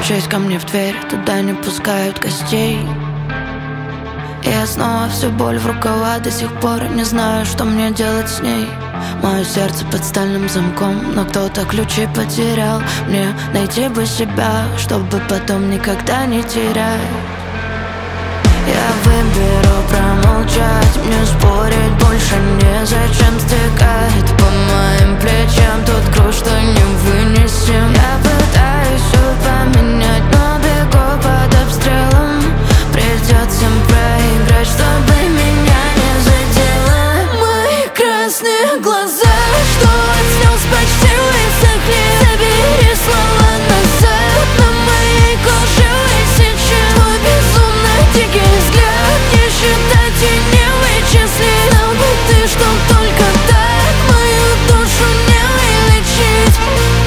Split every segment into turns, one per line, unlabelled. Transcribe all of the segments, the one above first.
постучись ко мне в дверь, туда не пускают гостей. И я снова всю боль в рукава, до сих пор не знаю, что мне делать с ней. Мое сердце под стальным замком, но кто-то ключи потерял. Мне найти бы себя, чтобы потом никогда не терять. Я выберу промолчать, мне спорить больше незачем. Стекает по моим плечам тот груз, что не вынесем. Я пытаюсь все поменять, но бегу под обстрелом. Придется проиграть, чтобы меня не задело. Мои красные глаза, что от слез почти высохли. Забери слова назад, на моей коже высечен твой безумно дикий взгляд. Не считать и не вычислить. Знал бы ты, что только так мою душу не вылечить.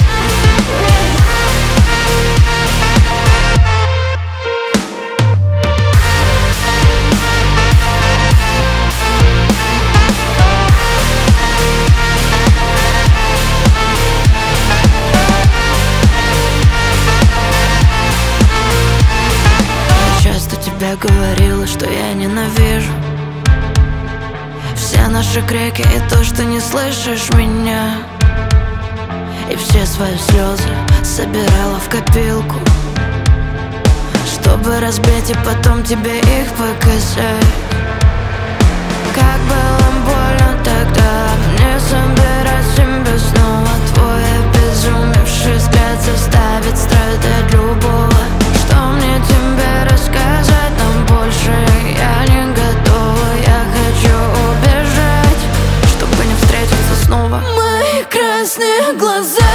Я говорила, что я ненавижу все наши крики и то, что не слышишь меня. И все свои слезы собирала в копилку, чтобы разбить и потом тебе их показать. Как было больно тогда мне собирать себя снова. Твой обезумевший взгляд заставит страдать любого. Что мне тебе рассказать, но больше я не готова. Я хочу убежать, чтобы не встретиться снова. Мои красные глаза,